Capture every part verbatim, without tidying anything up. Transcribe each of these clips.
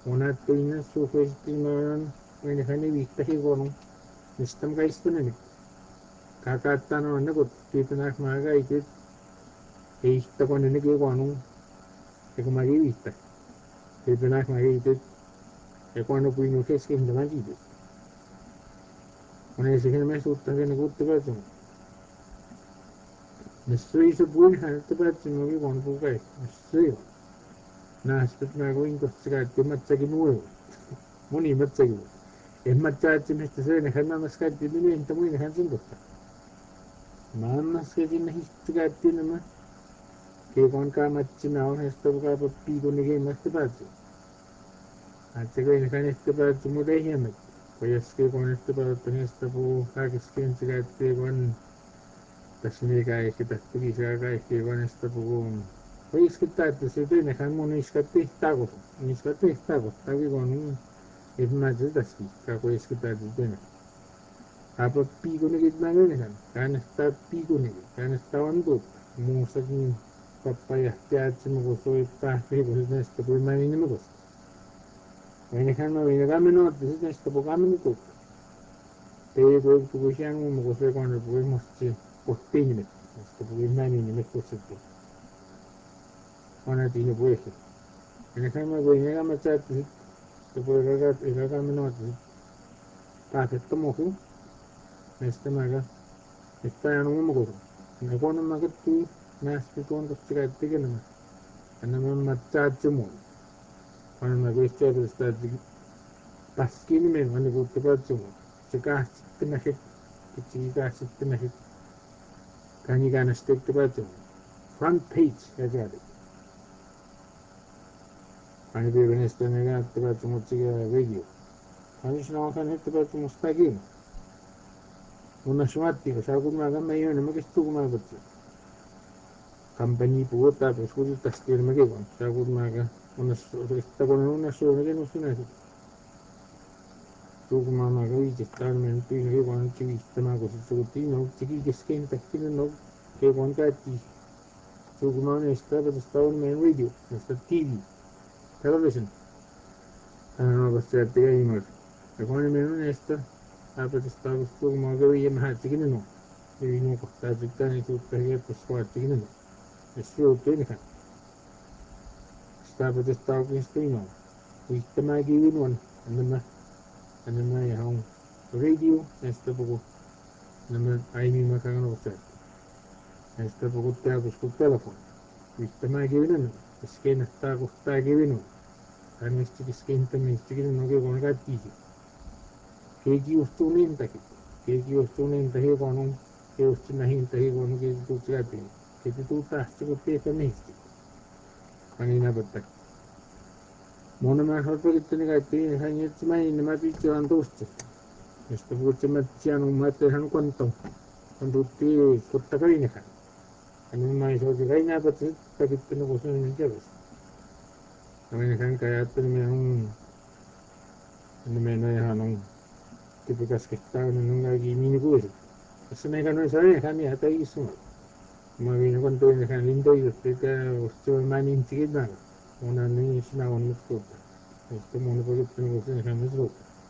una tuina sufes timan when hani vista he gonu nistam guys tunani kakata no na gut kitna maga ikit eista con ne ke gonu e kuma ge vista kitna maga ikit e quando qui non fes che indama dite una se che me sutta che ne gutte per nessuno se può han te per no che gonu pugai nessuno na spet na go in kotsga te matsagi nuevo moni matsagi es machachi me este se ne hanna maska te ne enta muy ne hansen dosta manas que tiene histiga tiene ma que con ka machina on esto ka pi con ne game este pacho anche che ne kan este pacho mu de heme pues que con este pacho tenés este pu ka que skin se te con tasme ka es que tasti se ka es que con este pu pues que ta te se te ne han mo ne iskate tago ni iskate tago tago con un es más de tasti ka pues que ta te ne apa pigo ni git na ne kan kan sta pigo ni kan sta wandu mo sa ni papaya tiachi mo go so pa pe go ne sta po mani ni mo go ne kan no ne ga me no this is sta po ga me ni to te go to go shan mo go so con po mo chi po te ni sta po mani ni me ko se to ona ti no po ne kan no go ne ga ma cha ti sta po ga ga ga me no ti pa ke to mo hu esta ma ga esta ya no mo go ne ko no ma ga tu na sta ko ko sta ti ke na ana ma ma cha chi mo ana ma go sta ko sta ti paskin me ana go te pa chi mo se ka ti na he ti ti ka ti na he ka ni ga na sta ti pa chi mo front page ya ga de ani be ben sta ne ga ti pa chi mo chi ga radio ani shi na ka ne ti pa chi mo sta gi una shmatti ka sa ko ma ga me yo ne ma ke stu ko ma ba company puta pues justo tastir me que con sa ko ma ga una sta con una sola che non si ne tu kuma ma ga i sta men tu ne con ci sta ma ko su ti no ci che skenta che no che con ka ti tu kuma ne sta per sta un men radio sta T V television ah no ba sta te ga ma e con men ne sta a per sta tu kuma ga i ma ci che no e no ko sta ci ta ne tu te che per squad ci no e su tu ne sta per sta ko sta no tu sta ma gi win one and ana ma ya hon radio esta poco nama ai mi ma kan no sta esta poco te hago su teléfono viste ma che viene es que no está costa che viene kan este que skenta me este que no que con gatti che chi usto unenta che che chi usto unenta che con un che usto na hinta che con che tu gatti che tu sta sto te te mesti kan ina batta mona ma har per ittene gatti hanya mai ne ma piccio andoste esto puche matchiano mate han quanto quando tutti tutta carina kan ani mai so di gaina pat ta kittene ko sun min jabas ani kan kaya at me un ani me na ya non tipikas que está en un gagi mini bus eso me ganó esa vez kan ya ta isu ma vino quanto ne kan lindo io te sto mani in tigna una ni sina un musko esto mono ko kittene ko sun kan musko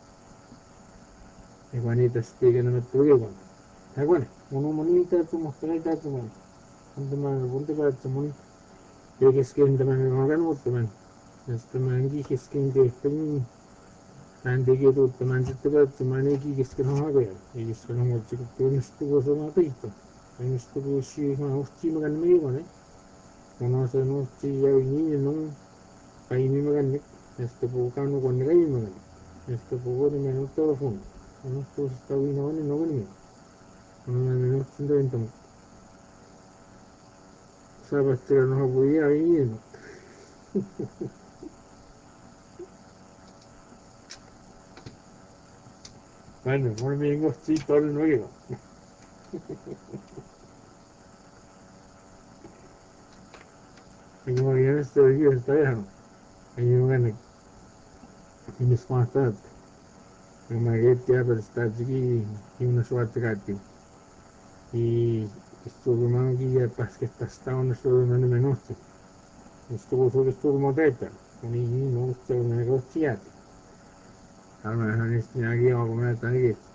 e guanita spiega non tuve con e guane uno monita tu mostra da tu man quando man punto per tu man e che skin da man non gan molto man questo man di che skin che pin ande che tutto man tutto per tu man e che skin non ha e che skin non molto che tu non sto cosa ma tutto e non sto così ma usti ma gan me guane uno se non sti ya ni non fai mi magan questo bucano con le magan questo buco di meno telefono non sto sta vino ne non ne non sto dentro Sebastian no voy a ir. Bueno, muy bien, estoy todo el nuevo. Y como bien estoy aquí, está ya. Y yo, bueno, y mis cuantas, y me get ya, pero está aquí, y una suerte gati. Y estuvo más aquí, ya, pas que está hasta una suerte, no me menos. Estuvo solo, estuvo modeta. Y no, estuvo un negocio, Sijaati. Arvan, et on Eesti nägi joogumine, et on nii.